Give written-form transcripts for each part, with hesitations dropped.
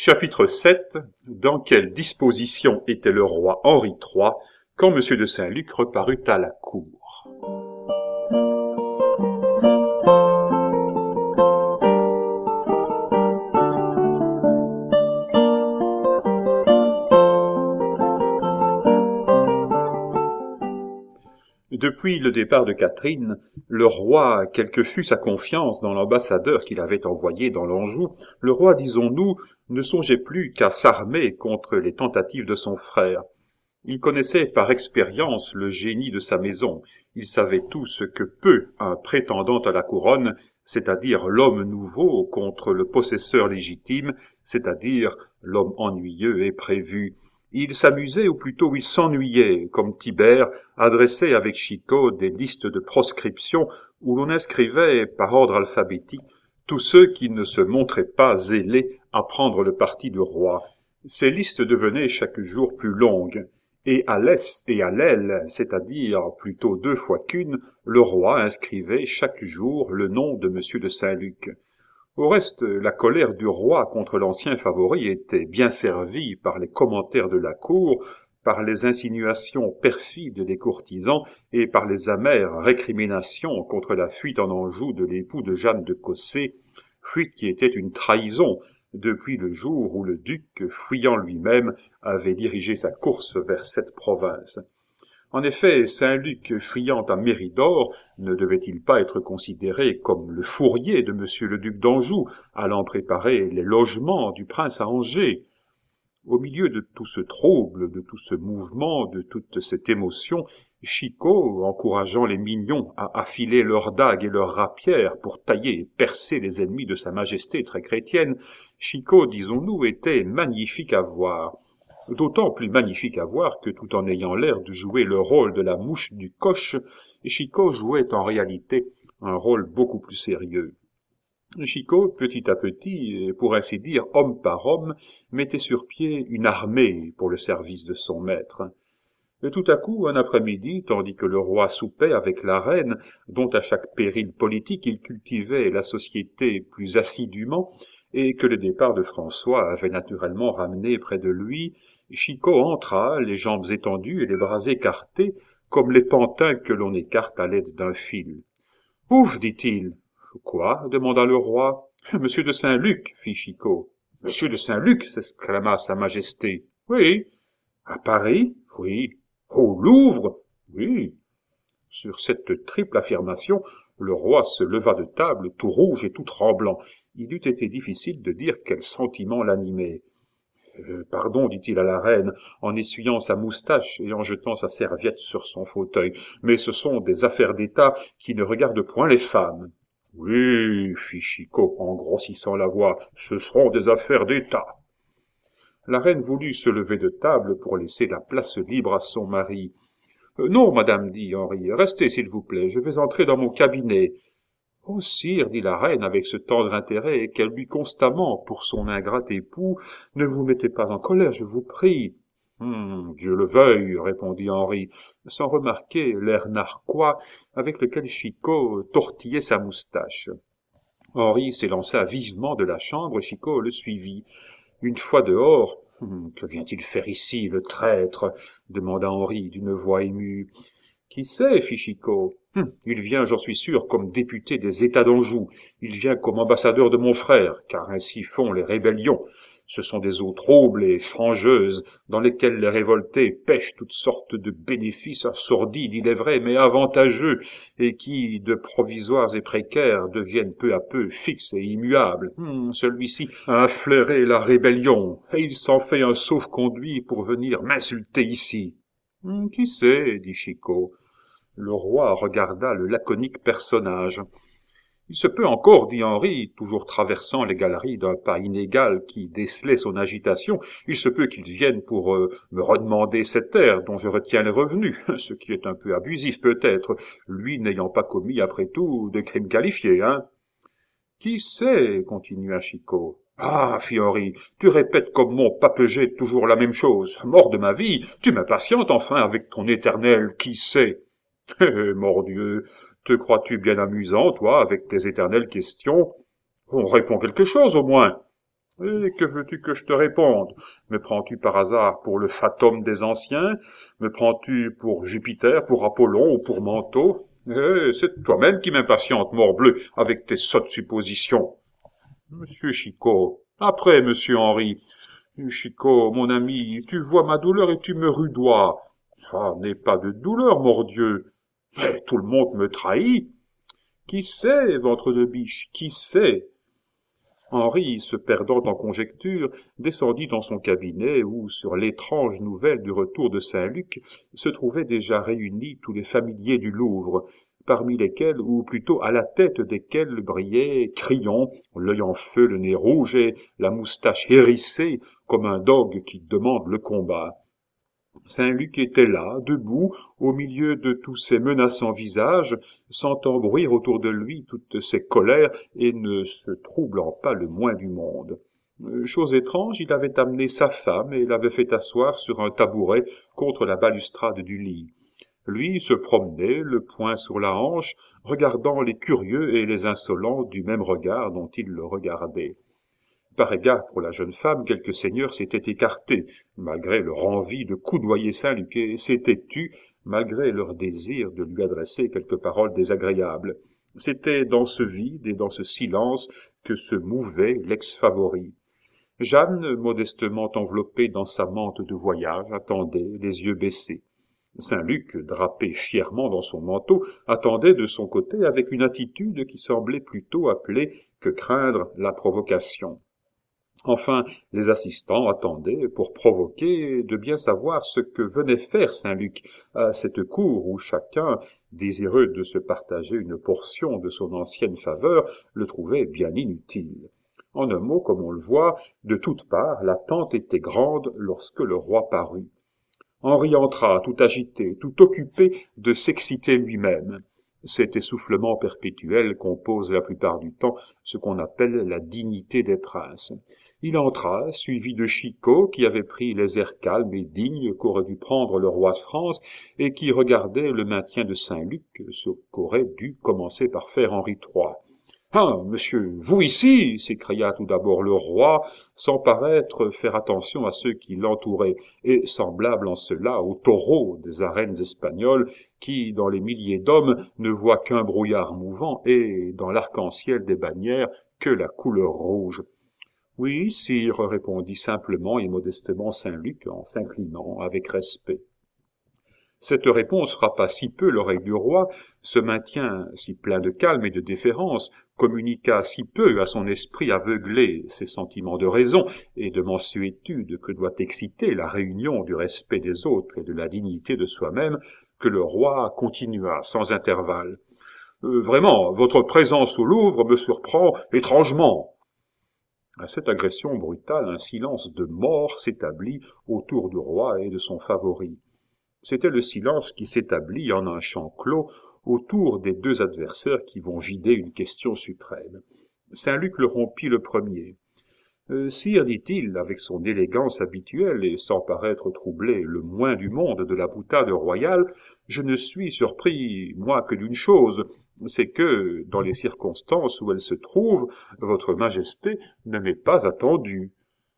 Chapitre 7. Dans quelle disposition était le roi Henri III quand M. de Saint-Luc reparut à la cour? Depuis le départ de Catherine, le roi, quelle que fût sa confiance dans l'ambassadeur qu'il avait envoyé dans l'Anjou, le roi, disons-nous, ne songeait plus qu'à s'armer contre les tentatives de son frère. Il connaissait par expérience le génie de sa maison. Il savait tout ce que peut un prétendant à la couronne, c'est-à-dire l'homme nouveau contre le possesseur légitime, c'est-à-dire l'homme ennuyeux et prévu. Il s'amusait, ou plutôt il s'ennuyait, comme Tibère adressait avec Chicot des listes de proscription où l'on inscrivait, par ordre alphabétique, tous ceux qui ne se montraient pas zélés à prendre le parti du roi. Ces listes devenaient chaque jour plus longues, et à l'est et à l'aile, c'est-à-dire plutôt 2 fois qu'une, le roi inscrivait chaque jour le nom de M. de Saint-Luc. Au reste, la colère du roi contre l'ancien favori était bien servie par les commentaires de la cour, par les insinuations perfides des courtisans et par les amères récriminations contre la fuite en Anjou de l'époux de Jeanne de Cossé, fuite qui était une trahison depuis le jour où le duc, fuyant lui-même, avait dirigé sa course vers cette province. En effet, Saint-Luc, fuyant à Méridor, ne devait-il pas être considéré comme le fourrier de monsieur le duc d'Anjou, allant préparer les logements du prince à Angers? Au milieu de tout ce trouble, de tout ce mouvement, de toute cette émotion, Chicot, encourageant les mignons à affiler leurs dagues et leurs rapières pour tailler et percer les ennemis de sa majesté très chrétienne, Chicot, disons-nous, était magnifique à voir. D'autant plus magnifique à voir que, tout en ayant l'air de jouer le rôle de la mouche du coche, Chicot jouait en réalité un rôle beaucoup plus sérieux. Chicot, petit à petit, et pour ainsi dire homme par homme, mettait sur pied une armée pour le service de son maître. Et tout à coup, un après-midi, tandis que le roi soupait avec la reine, dont à chaque péril politique il cultivait la société plus assidûment, et que le départ de François avait naturellement ramené près de lui, Chicot entra, les jambes étendues et les bras écartés, comme les pantins que l'on écarte à l'aide d'un fil. « Ouf !» dit-il. « Quoi ?» demanda le roi. « Monsieur de Saint-Luc !» fit Chicot. « Monsieur de Saint-Luc !» s'exclama sa majesté. « Oui. »« À Paris ?» ?»« Oui. »« Au Louvre ?» ?»« Oui. » Sur cette triple affirmation, le roi se leva de table, tout rouge et tout tremblant. Il eût été difficile de dire quel sentiment l'animait. Pardon, dit-il à la reine, en essuyant sa moustache et en jetant sa serviette sur son fauteuil, mais ce sont des affaires d'État qui ne regardent point les femmes. « Oui, fit Chicot en grossissant la voix, ce seront des affaires d'État. » La reine voulut se lever de table pour laisser la place libre à son mari. Non, madame, dit Henri, restez, s'il vous plaît, je vais entrer dans mon cabinet. « Oh, sire, dit la reine avec ce tendre intérêt qu'elle lui constamment pour son ingrat époux, ne vous mettez pas en colère, je vous prie. »« Dieu le veuille, répondit Henri, sans remarquer l'air narquois avec lequel Chicot tortillait sa moustache. Henri s'élança vivement de la chambre et Chicot le suivit. Une fois dehors, « Que vient-il faire ici, le traître ?» demanda Henri d'une voix émue. « Qui sait, fit Chicot. Il vient, j'en suis sûr, comme député des États d'Anjou. Il vient comme ambassadeur de mon frère, car ainsi font les rébellions. Ce sont des eaux troubles et frangeuses, dans lesquelles les révoltés pêchent toutes sortes de bénéfices sordides, il est vrai, mais avantageux, et qui, de provisoires et précaires, deviennent peu à peu fixes et immuables. Celui-ci a flairé la rébellion, et il s'en fait un sauf-conduit pour venir m'insulter ici. Qui sait, dit Chicot. Le roi regarda le laconique personnage. « Il se peut encore, dit Henri, toujours traversant les galeries d'un pas inégal qui décelait son agitation, il se peut qu'il vienne pour me redemander cette terre dont je retiens les revenus, ce qui est un peu abusif peut-être, lui n'ayant pas commis après tout de crime qualifié, hein. »« Qui sait, continua Chicot. »« Ah, fit Henri, tu répètes comme mon papegé toujours la même chose. Mort de ma vie, tu m'impatientes enfin avec ton éternel « qui sait ?» Mordieu, te crois-tu bien amusant, toi, avec tes éternelles questions? On répond quelque chose, au moins. Et que veux-tu que je te réponde? Me prends-tu par hasard pour le fatum des anciens? Me prends-tu pour Jupiter, pour Apollon ou pour Manteau? C'est toi-même qui m'impatiente, morbleu, avec tes sottes suppositions. Monsieur Chicot, après, monsieur Henri. Chicot, mon ami, tu vois ma douleur et tu me rudoies. Ah, n'aie pas de douleur, mordieu. Mais tout le monde me trahit. Qui sait, ventre de biche, qui sait? Henri, se perdant en conjectures, descendit dans son cabinet où, sur l'étrange nouvelle du retour de Saint-Luc, se trouvaient déjà réunis tous les familiers du Louvre, parmi lesquels, ou plutôt à la tête desquels brillait Crillon, l'œil en feu, le nez rouge et la moustache hérissée, comme un dogue qui demande le combat. Saint-Luc était là, debout, au milieu de tous ces menaçants visages, sentant bruire autour de lui toutes ces colères et ne se troublant pas le moins du monde. Chose étrange, il avait amené sa femme et l'avait fait asseoir sur un tabouret contre la balustrade du lit. Lui se promenait, le poing sur la hanche, regardant les curieux et les insolents du même regard dont il le regardait. Par égard pour la jeune femme, quelques seigneurs s'étaient écartés, malgré leur envie de coudoyer Saint-Luc, et s'étaient tus, malgré leur désir de lui adresser quelques paroles désagréables. C'était dans ce vide et dans ce silence que se mouvait l'ex-favori. Jeanne, modestement enveloppée dans sa mante de voyage, attendait, les yeux baissés. Saint-Luc, drapé fièrement dans son manteau, attendait de son côté avec une attitude qui semblait plutôt appeler que craindre la provocation. Enfin, les assistants attendaient, pour provoquer, de bien savoir ce que venait faire Saint-Luc à cette cour où chacun, désireux de se partager une portion de son ancienne faveur, le trouvait bien inutile. En un mot, comme on le voit, de toutes parts, l'attente était grande lorsque le roi parut. Henri entra, tout agité, tout occupé de s'exciter lui-même. Cet essoufflement perpétuel compose la plupart du temps ce qu'on appelle la dignité des princes. Il entra, suivi de Chicot, qui avait pris les airs calmes et dignes qu'aurait dû prendre le roi de France, et qui regardait le maintien de Saint-Luc, ce qu'aurait dû commencer par faire Henri III. « Ah, monsieur, vous ici !» s'écria tout d'abord le roi, sans paraître faire attention à ceux qui l'entouraient, et semblable en cela au taureau des arènes espagnoles, qui, dans les milliers d'hommes, ne voit qu'un brouillard mouvant, et, dans l'arc-en-ciel des bannières, que la couleur rouge. « Oui, sire, répondit simplement et modestement Saint-Luc en s'inclinant avec respect. Cette réponse frappa si peu l'oreille du roi, ce maintien si plein de calme et de déférence communiqua si peu à son esprit aveuglé ses sentiments de raison et de mansuétude que doit exciter la réunion du respect des autres et de la dignité de soi-même, que le roi continua sans intervalle. « Vraiment, votre présence au Louvre me surprend étrangement. » À cette agression brutale, un silence de mort s'établit autour du roi et de son favori. C'était le silence qui s'établit en un champ clos autour des deux adversaires qui vont vider une question suprême. Saint-Luc le rompit le premier. « Sire, dit-il, avec son élégance habituelle et sans paraître troublé le moins du monde de la boutade royale, je ne suis surpris, moi, que d'une chose, c'est que, dans les circonstances où elle se trouve, votre majesté ne m'ait pas attendu. »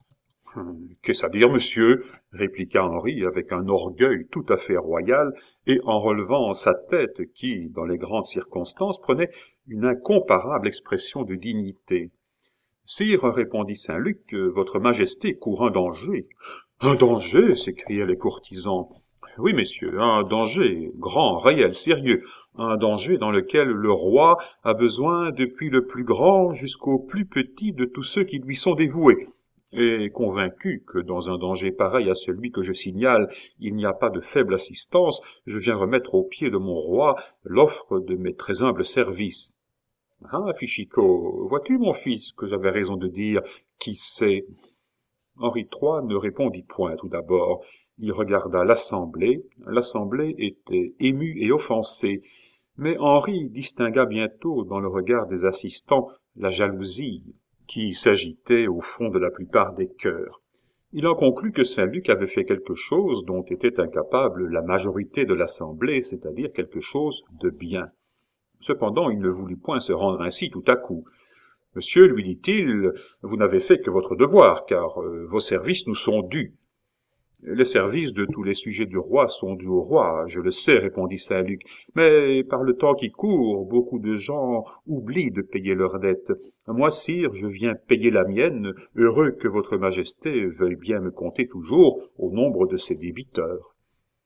« Qu'est-ce à dire, monsieur ?» répliqua Henri avec un orgueil tout à fait royal et en relevant sa tête qui, dans les grandes circonstances, prenait une incomparable expression de dignité. « Sire, répondit Saint-Luc, votre majesté court un danger. »« Un danger » s'écriaient les courtisans. « Oui, messieurs, un danger, grand, réel, sérieux, un danger dans lequel le roi a besoin depuis le plus grand jusqu'au plus petit de tous ceux qui lui sont dévoués. » Et convaincu que dans un danger pareil à celui que je signale, il n'y a pas de faible assistance, je viens remettre aux pieds de mon roi l'offre de mes très humbles services. « Ah, fit Chicot, vois-tu, mon fils, que j'avais raison de dire « qui sait ?» Henri III ne répondit point tout d'abord. Il regarda l'assemblée. L'assemblée était émue et offensée. Mais Henri distingua bientôt dans le regard des assistants la jalousie qui s'agitait au fond de la plupart des cœurs. Il en conclut que Saint-Luc avait fait quelque chose dont était incapable la majorité de l'assemblée, c'est-à-dire quelque chose de bien. Cependant, il ne voulut point se rendre ainsi tout à coup. Monsieur, lui dit-il, vous n'avez fait que votre devoir, car vos services nous sont dus. Les services de tous les sujets du roi sont dus au roi, je le sais, répondit Saint-Luc, mais par le temps qui court, beaucoup de gens oublient de payer leurs dettes. Moi, sire, je viens payer la mienne, heureux que votre majesté veuille bien me compter toujours au nombre de ses débiteurs.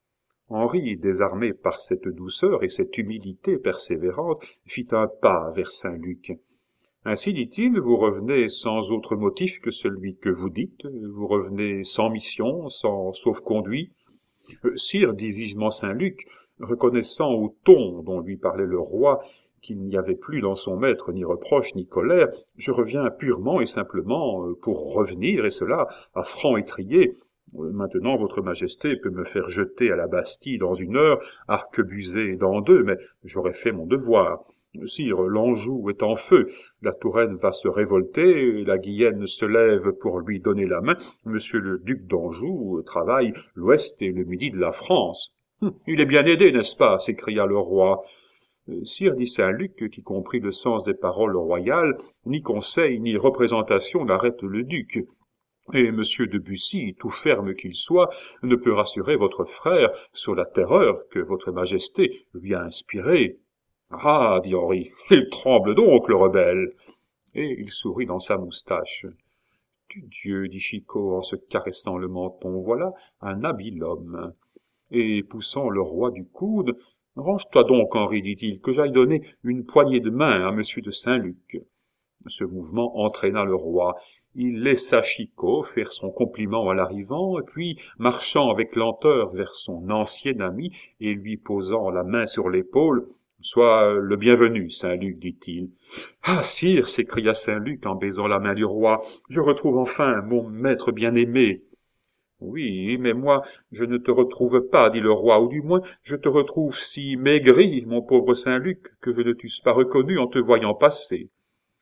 Henri, désarmé par cette douceur et cette humilité persévérante, fit un pas vers Saint-Luc. Ainsi, dit-il, vous revenez sans autre motif que celui que vous dites, vous revenez sans mission, sans sauf-conduit. Sire, dit vivement Saint-Luc, reconnaissant au ton dont lui parlait le roi qu'il n'y avait plus dans son maître ni reproche ni colère, je reviens purement et simplement pour revenir, et cela à franc étrier. Maintenant, votre majesté peut me faire jeter à la Bastille dans 1 heure, arquebuser dans 2, mais j'aurai fait mon devoir. Sire, l'Anjou est en feu, la Touraine va se révolter, la Guyenne se lève pour lui donner la main, monsieur le duc d'Anjou travaille l'ouest et le midi de la France. Il est bien aidé, n'est-ce pas? S'écria le roi. Sire, dit Saint-Luc, qui comprit le sens des paroles royales, ni conseil ni représentation n'arrête le duc. Et monsieur de Bussy, tout ferme qu'il soit, ne peut rassurer votre frère sur la terreur que votre majesté lui a inspirée. Ah, dit Henri, il tremble donc, le rebelle. Et il sourit dans sa moustache. Tu Dieu, dit Chicot en se caressant le menton, voilà un habile homme. Et poussant le roi du coude, range-toi donc, Henri, dit-il, que j'aille donner une poignée de main à monsieur de Saint-Luc. Ce mouvement entraîna le roi. Il laissa Chicot faire son compliment à l'arrivant, puis, marchant avec lenteur vers son ancien ami et lui posant la main sur l'épaule, « Sois le bienvenu, Saint-Luc, dit-il. »« Ah, sire, s'écria Saint-Luc en baisant la main du roi, je retrouve enfin mon maître bien-aimé. »« Oui, mais moi, je ne te retrouve pas, dit le roi, ou du moins, je te retrouve si maigri, mon pauvre Saint-Luc, que je ne t'eusse pas reconnu en te voyant passer. »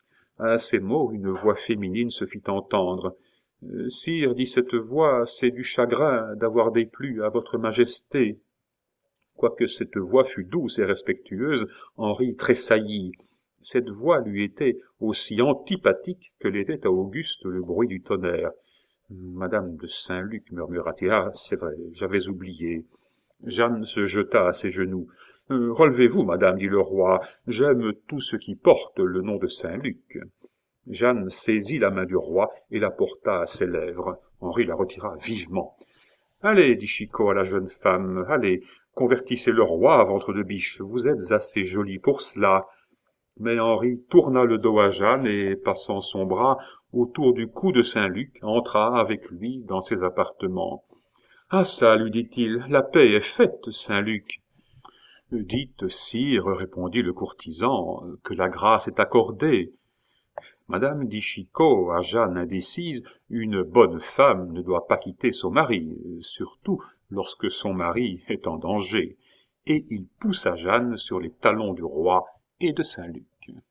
À ces mots, une voix féminine se fit entendre. « Sire, dit cette voix, c'est du chagrin d'avoir déplu à votre majesté. » Quoique cette voix fût douce et respectueuse, Henri tressaillit. Cette voix lui était aussi antipathique que l'était à Auguste le bruit du tonnerre. « Madame de Saint-Luc, murmura-t-il, ah, c'est vrai, j'avais oublié. » Jeanne se jeta à ses genoux. « Relevez-vous, madame, dit le roi, j'aime tout ce qui porte le nom de Saint-Luc. » Jeanne saisit la main du roi et la porta à ses lèvres. Henri la retira vivement. « Allez, dit Chicot à la jeune femme, allez, convertissez le roi à ventre de biche, vous êtes assez jolie pour cela. » Mais Henri tourna le dos à Jeanne et, passant son bras autour du cou de Saint-Luc, entra avec lui dans ses appartements. « Ah ça, lui dit-il, la paix est faite, Saint-Luc. »« Dites, sire, répondit le courtisan, que la grâce est accordée. » Madame, dit Chicot à Jeanne indécise, une bonne femme ne doit pas quitter son mari, surtout lorsque son mari est en danger. Et il poussa Jeanne sur les talons du roi et de Saint-Luc.